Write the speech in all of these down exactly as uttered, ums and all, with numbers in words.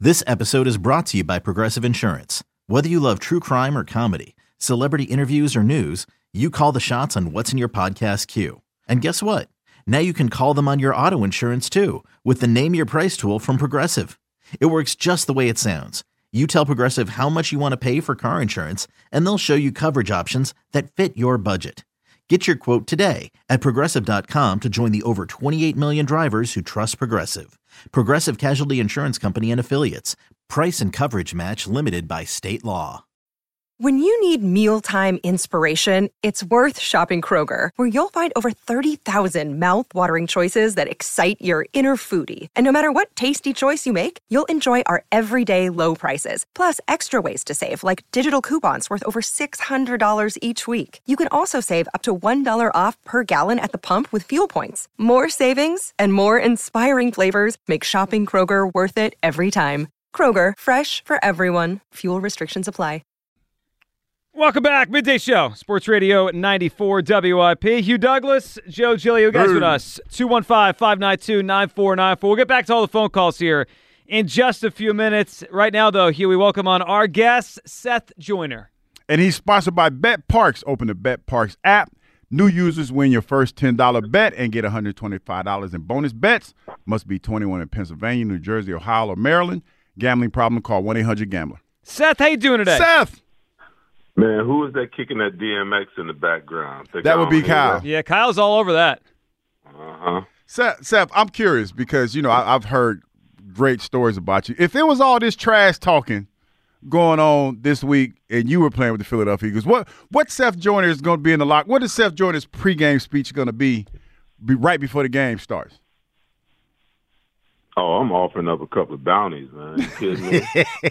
This episode is brought to you by Progressive Insurance. Whether you love true crime or comedy, celebrity interviews or news, you call the shots on what's in your podcast queue. And guess what? Now you can call them on your auto insurance too with the Name Your Price tool from Progressive. It works just the way it sounds. You tell Progressive how much you want to pay for car insurance, and they'll show you coverage options that fit your budget. Get your quote today at Progressive dot com to join the over twenty-eight million drivers who trust Progressive. Progressive Casualty Insurance Company and Affiliates. Price and coverage match limited by state law. When you need mealtime inspiration, it's worth shopping Kroger, where you'll find over thirty thousand mouth-watering choices that excite your inner foodie. And no matter what tasty choice you make, you'll enjoy our everyday low prices, plus extra ways to save, like digital coupons worth over six hundred dollars each week. You can also save up to one dollar off per gallon at the pump with fuel points. More savings and more inspiring flavors make shopping Kroger worth it every time. Kroger, fresh for everyone. Fuel restrictions apply. Welcome back. Midday Show, Sports Radio ninety-four W I P. Hugh Douglas, Joe Giglio, guys hey. with us. two one five, five nine two, nine four nine four. We'll get back to all the phone calls here in just a few minutes. Right now, though, Hugh, we welcome on our guest, Seth Joyner. And he's sponsored by BetParx. Open the BetParx app. New users win your first ten dollars bet and get one hundred twenty-five dollars in bonus bets. Must be twenty-one in Pennsylvania, New Jersey, Ohio, or Maryland. Gambling problem, call one eight hundred gambler. Seth, how you doing today? Seth! Man, who is that kicking that D M X in the background? Think that would be Kyle. That? Yeah, Kyle's all over that. Uh-huh. Seth, Seth, I'm curious because, you know, I, I've heard great stories about you. If it was all this trash talking going on this week and you were playing with the Philadelphia Eagles, what what Seth Joyner is going to be in the lock? What is Seth Joyner's pregame speech going to be, be right before the game starts? Oh, I'm offering up a couple of bounties, man. You kidding me?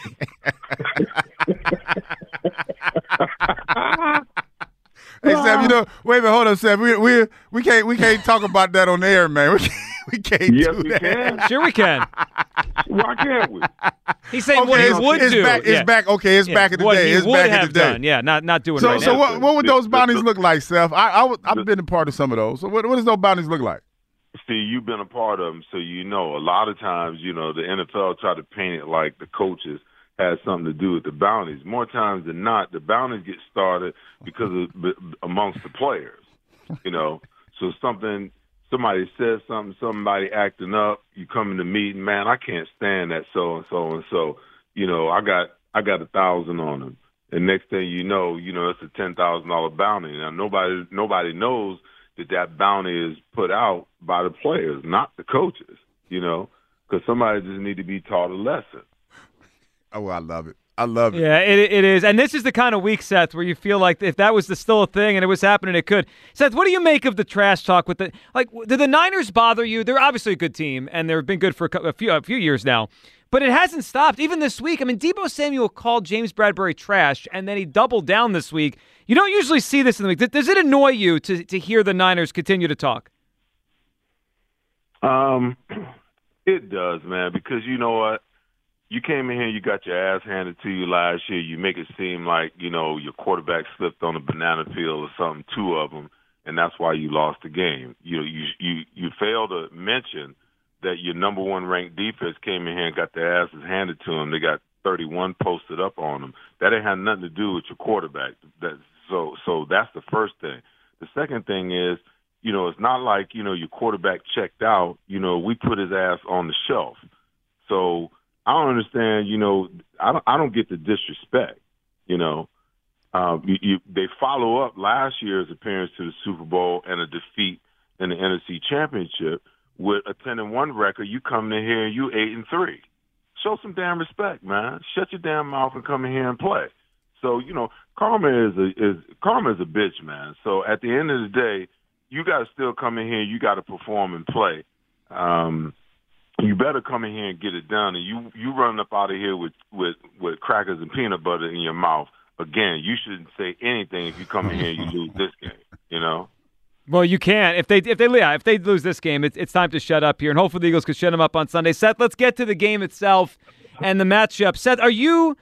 Hey, Seth, you know, wait a minute, hold on, Seth. We we we can't we can't talk about that on the air, man. We can't, we can't yes, do we that. can. Sure we can. Why can't we? He's saying Okay, what he it's, would it's do. Back, yeah. It's back. Okay, it's Yeah. back in the what day. he It's would back have in the day. done. Yeah, not not doing So, right so now. what what would those bounties look like, Seth? I, I would, I've been a part of some of those. So what what does those bounties look like? See, you've been a part of them, so you know. A lot of times, you know, the N F L try to paint it like the coaches has something to do with the bounties. More times than not, the bounties get started because of amongst the players. You know, so something somebody says something, somebody acting up. You come in the meeting, man. I can't stand that so and so and so. You know, I got I got a thousand on them, and next thing you know, you know, it's a ten thousand dollar bounty. Now nobody nobody knows that that bounty is put out by the players, not the coaches. You know, because somebody just need to be taught a lesson. Oh, I love it. I love it. Yeah, it it is. And this is the kind of week, Seth, where you feel like if that was the, still a thing and it was happening, it could. Seth, what do you make of the trash talk with the – like, do the Niners bother you? They're obviously a good team, and they've been good for a, a, few, a few years now. But it hasn't stopped. Even this week, I mean, Deebo Samuel called James Bradbury trash, and then he doubled down this week. You don't usually see this in the week. Does it annoy you to, to hear the Niners continue to talk? Um, it does, man, because you know what? You came in here, you got your ass handed to you last year. You make it seem like, you know, your quarterback slipped on a banana peel or something, two of them, and that's why you lost the game. You you you you fail to mention that your number one ranked defense came in here and got their asses handed to them. They got thirty-one posted up on them. That ain't had nothing to do with your quarterback. That so so that's the first thing. The second thing is, you know, it's not like, you know, your quarterback checked out. You know, we put his ass on the shelf. So I don't understand, you know, I don't, I don't get the disrespect, you know. Um, you, you, they follow up last year's appearance to the Super Bowl and a defeat in the N F C Championship with a ten and one record. You come in here and you eight and three. Show some damn respect, man. Shut your damn mouth and come in here and play. So, you know, karma is a, is karma is a bitch, man. So at the end of the day, you got to still come in here. You got to perform and play. Um, You better come in here and get it done. And you you run up out of here with, with, with crackers and peanut butter in your mouth. Again, you shouldn't say anything if you come in here and you lose this game, you know? Well, you can't. If they if they yeah, if they lose this game, it's it's time to shut up here. And hopefully the Eagles can shut them up on Sunday. Seth, let's get to the game itself and the matchup. Seth, are you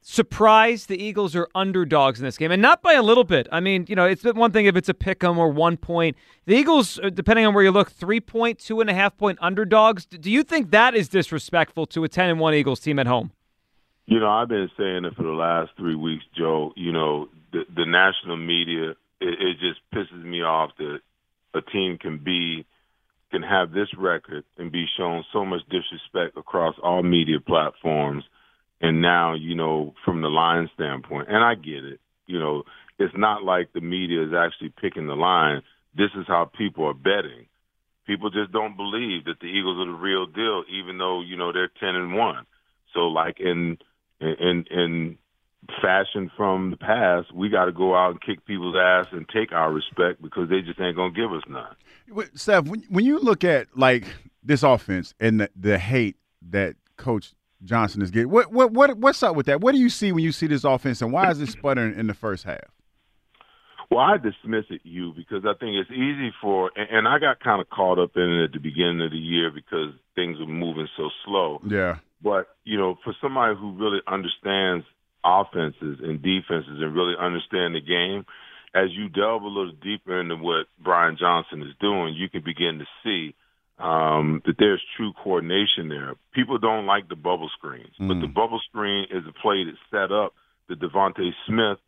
surprised the Eagles are underdogs in this game, and not by a little bit. I mean, you know, it's one thing if it's a pick 'em or one point. The Eagles, depending on where you look, three point, two and a half point underdogs. Do you think that is disrespectful to a ten and one Eagles team at home? You know, I've been saying it for the last three weeks, Joe. You know, the, the national media, it, it just pisses me off that a team can be can have this record and be shown so much disrespect across all media platforms. And now, you know, from the line standpoint, and I get it, you know, it's not like the media is actually picking the line. This is how people are betting. People just don't believe that the Eagles are the real deal, even though, you know, they're ten and one. So, like in in in fashion from the past, we got to go out and kick people's ass and take our respect because they just ain't gonna give us none. Steph, when, when you look at like this offense and the, the hate that Coach Johnson is getting, what what what what's up with that? What do you see when you see this offense, and why is it sputtering in the first half? Well, I dismiss it, you, because I think it's easy for, and, and I got kind of caught up in it at the beginning of the year because things were moving so slow. Yeah. But, you know, for somebody who really understands offenses and defenses and really understand the game, as you delve a little deeper into what Brian Johnson is doing, you can begin to see um, that there's true coordination there. People don't like the bubble screens, mm. but the bubble screen is a play that set up the Devontae Smith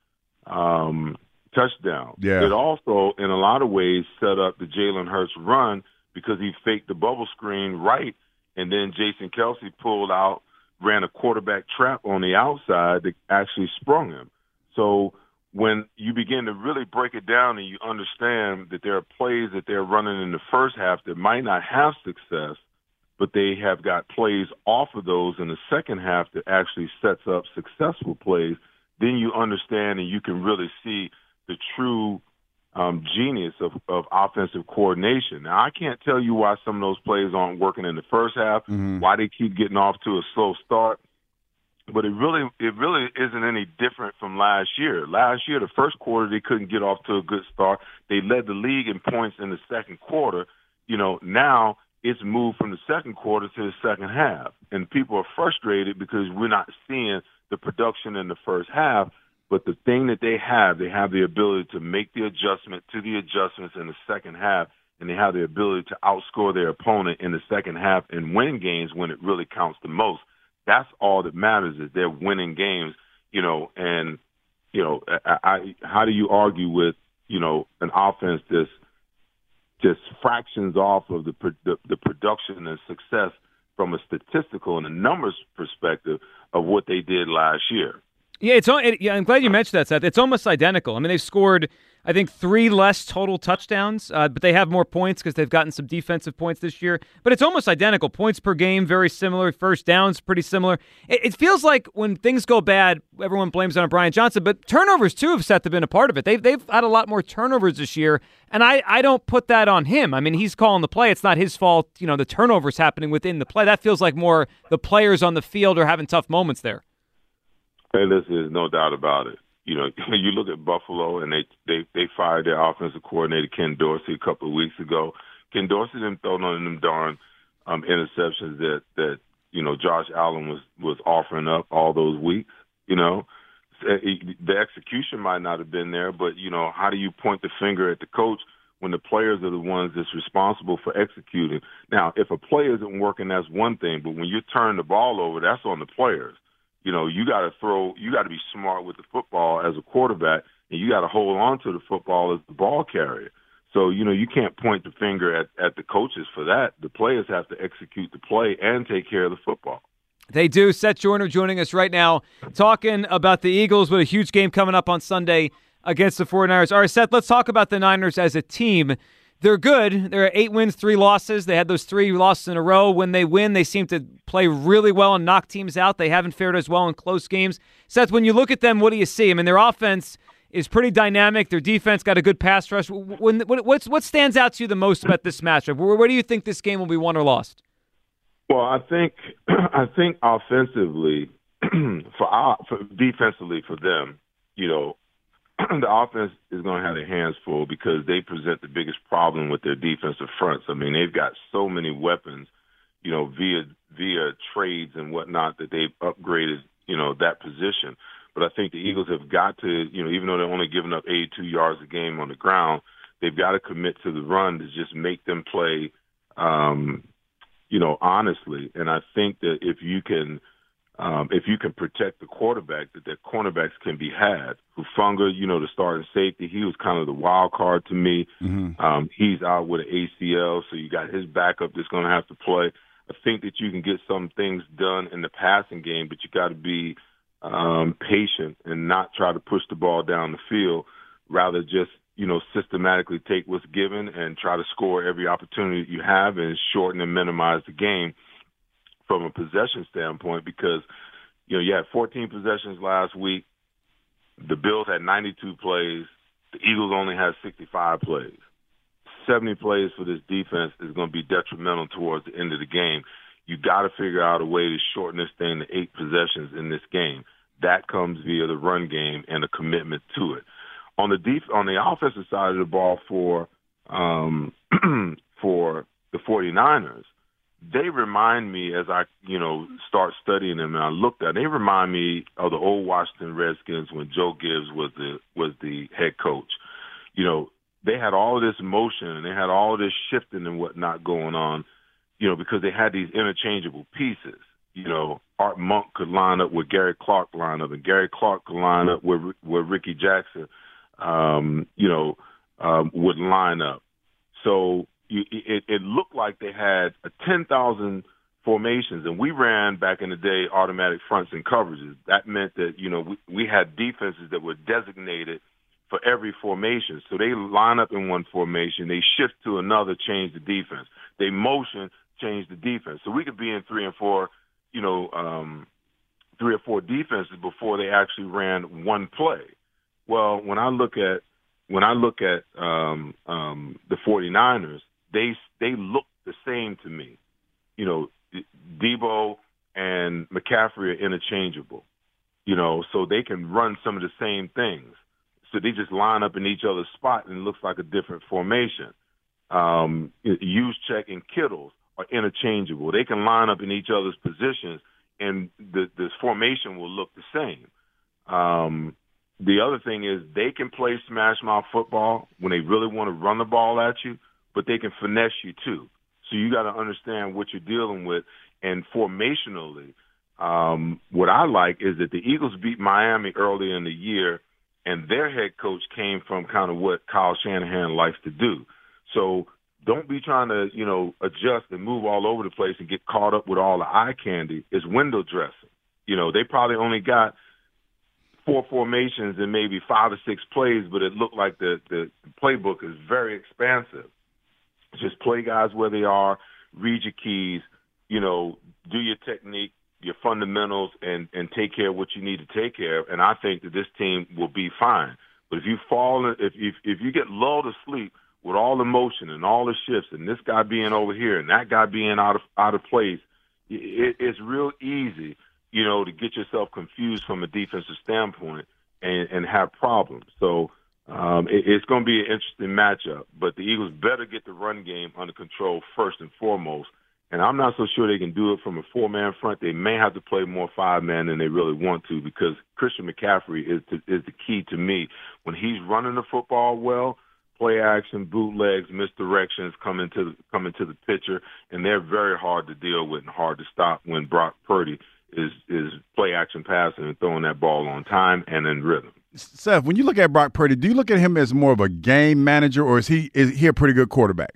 um, touchdown. Yeah. It also, in a lot of ways, set up the Jalen Hurts run because he faked the bubble screen right, and then Jason Kelce pulled out, ran a quarterback trap on the outside that actually sprung him. So when you begin to really break it down and you understand that there are plays that they're running in the first half that might not have success, but they have got plays off of those in the second half that actually sets up successful plays, then you understand and you can really see the true um, genius of, of offensive coordination. Now, I can't tell you why some of those plays aren't working in the first half, mm-hmm. why they keep getting off to a slow start. But it really it really isn't any different from last year. Last year, the first quarter, they couldn't get off to a good start. They led the league in points in the second quarter. You know, now it's moved from the second quarter to the second half. And people are frustrated because we're not seeing the production in the first half. But the thing that they have, they have the ability to make the adjustment to the adjustments in the second half, and they have the ability to outscore their opponent in the second half and win games when it really counts the most. That's all that matters is they're winning games, you know, and, you know, I, I, how do you argue with, you know, an offense that's just fractions off of the, the, the production and success from a statistical and a numbers perspective of what they did last year? Yeah, it's. It, yeah, I'm glad you mentioned that, Seth. It's almost identical. I mean, they've scored, I think, three less total touchdowns, uh, but they have more points because they've gotten some defensive points this year. But it's almost identical. Points per game, very similar. First downs, pretty similar. It, it feels like when things go bad, everyone blames it on Brian Johnson, but turnovers, too, have Seth have been a part of it. They've, they've had a lot more turnovers this year, and I, I don't put that on him. I mean, he's calling the play. It's not his fault, you know, the turnovers happening within the play. That feels like more the players on the field are having tough moments there. Hey, listen, there's no doubt about it. You know, you look at Buffalo, and they they they fired their offensive coordinator, Ken Dorsey, a couple of weeks ago. Ken Dorsey didn't throw none of them darn um, interceptions that, that, you know, Josh Allen was, was offering up all those weeks, you know. The execution might not have been there, but, you know, how do you point the finger at the coach when the players are the ones that's responsible for executing? Now, if a play isn't working, that's one thing, but when you turn the ball over, that's on the players. You know, you got to throw, you got to be smart with the football as a quarterback, and you got to hold on to the football as the ball carrier. So, you know, you can't point the finger at, at the coaches for that. The players have to execute the play and take care of the football. They do. Seth Joyner joining us right now, talking about the Eagles with a huge game coming up on Sunday against the 49ers. All right, Seth, let's talk about the Niners as a team. They're good. They're eight wins, three losses. They had those three losses in a row. When they win, they seem to play really well and knock teams out. They haven't fared as well in close games. Seth, when you look at them, what do you see? I mean, their offense is pretty dynamic. Their defense got a good pass rush. When, what's, what stands out to you the most about this matchup? Where, where do you think this game will be won or lost? Well, I think I think offensively, for, our, for defensively for them, you know, the offense is going to have their hands full because they present the biggest problem with their defensive fronts. I mean, they've got so many weapons, you know, via via trades and whatnot that they've upgraded, you know, that position. But I think the Eagles have got to, you know, even though they're only giving up eighty-two yards a game on the ground, they've got to commit to the run to just make them play, um, you know, honestly. And I think that if you can, um, if you can protect the quarterback, that their cornerbacks can be had. Hufanga, you know, the starting safety, he was kind of the wild card to me. Mm-hmm. Um, he's out with an A C L, so you got his backup that's going to have to play. I think that you can get some things done in the passing game, but you got to be um, patient and not try to push the ball down the field, rather just, you know, systematically take what's given and try to score every opportunity that you have and shorten and minimize the game from a possession standpoint, because, you know, you had fourteen possessions last week. The Bills had ninety-two plays. The Eagles only had sixty-five plays. seventy plays for this defense is going to be detrimental towards the end of the game. You got to figure out a way to shorten this thing to eight possessions in this game. That comes via the run game and a commitment to it. On the def- on the offensive side of the ball for um, for the 49ers, they remind me, as I, you know, start studying them and I looked at, they remind me of the old Washington Redskins when Joe Gibbs was the was the head coach. You know, they had all of this motion and they had all of this shifting and whatnot going on, you know, because they had these interchangeable pieces. You know, Art Monk could line up with Gary Clark line up, and Gary Clark could line up with, with Ricky Jackson, um, you know, um, would line up. So you, it, it looked like they had a ten thousand formations, and we ran back in the day automatic fronts and coverages. That meant that, you know, we, we had defenses that were designated for every formation. So they line up in one formation, they shift to another, change the defense. They motion, change the defense. So we could be in three and four, you know, um, three or four defenses before they actually ran one play. Well, when I look at when I look at um, um, the 49ers, they they look the same to me. You know, Debo and McCaffrey are interchangeable. You know, so they can run some of the same things. So they just line up in each other's spot and it looks like a different formation. Um, Juszczyk and Kittles are interchangeable. They can line up in each other's positions and the, the formation will look the same. Um, the other thing is they can play smash mouth football when they really want to run the ball at you, but they can finesse you too. So you got to understand what you're dealing with. And formationally, um, what I like is that the Eagles beat Miami early in the year, and their head coach came from kind of what Kyle Shanahan likes to do. So don't be trying to, you know, adjust and move all over the place and get caught up with all the eye candy. It's window dressing. You know, they probably only got four formations and maybe five or six plays, but it looked like the, the playbook is very expansive. Just play guys where they are, read your keys, you know, do your technique, your fundamentals, and, and take care of what you need to take care of. And I think that this team will be fine. But if you fall, if if, if you get lulled to sleep with all the motion and all the shifts, and this guy being over here and that guy being out of out of place, it, it's real easy, you know, to get yourself confused from a defensive standpoint and, and have problems. So um, it, it's going to be an interesting matchup. But the Eagles better get the run game under control first and foremost. And I'm not so sure they can do it from a four-man front. They may have to play more five-man than they really want to, because Christian McCaffrey is to, is the key to me. When he's running the football well, play action, bootlegs, misdirections come into the, come into the picture, and they're very hard to deal with and hard to stop when Brock Purdy is is play action passing and throwing that ball on time and in rhythm. Seth, when you look at Brock Purdy, do you look at him as more of a game manager, or is he is he a pretty good quarterback?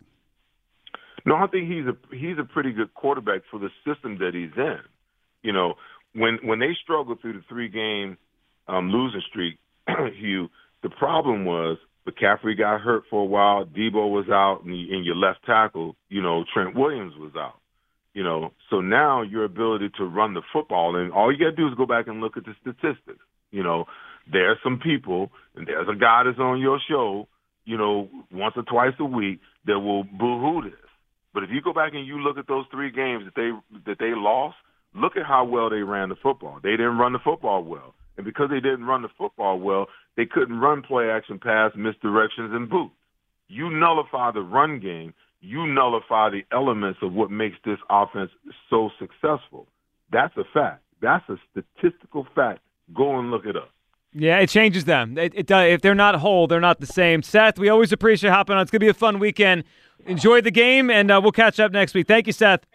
No, I think he's a he's a pretty good quarterback for the system that he's in. You know, when when they struggled through the three game um, losing streak, Hugh, the problem was McCaffrey got hurt for a while, Debo was out, and, and your left tackle, you know, Trent Williams was out. You know, so now your ability to run the football, and all you got to do is go back and look at the statistics. You know, there's some people, and there's a guy that's on your show, you know, once or twice a week that will boo-hoo this. But if you go back and you look at those three games that they that they lost, look at how well they ran the football. They didn't run the football well. And because they didn't run the football well, they couldn't run play action pass, misdirections, and boots. You nullify the run game, you nullify the elements of what makes this offense so successful. That's a fact. That's a statistical fact. Go and look it up. Yeah, it changes them. It, it does. If they're not whole, they're not the same. Seth, we always appreciate hopping on. It's going to be a fun weekend. Enjoy the game, and uh, we'll catch up next week. Thank you, Seth.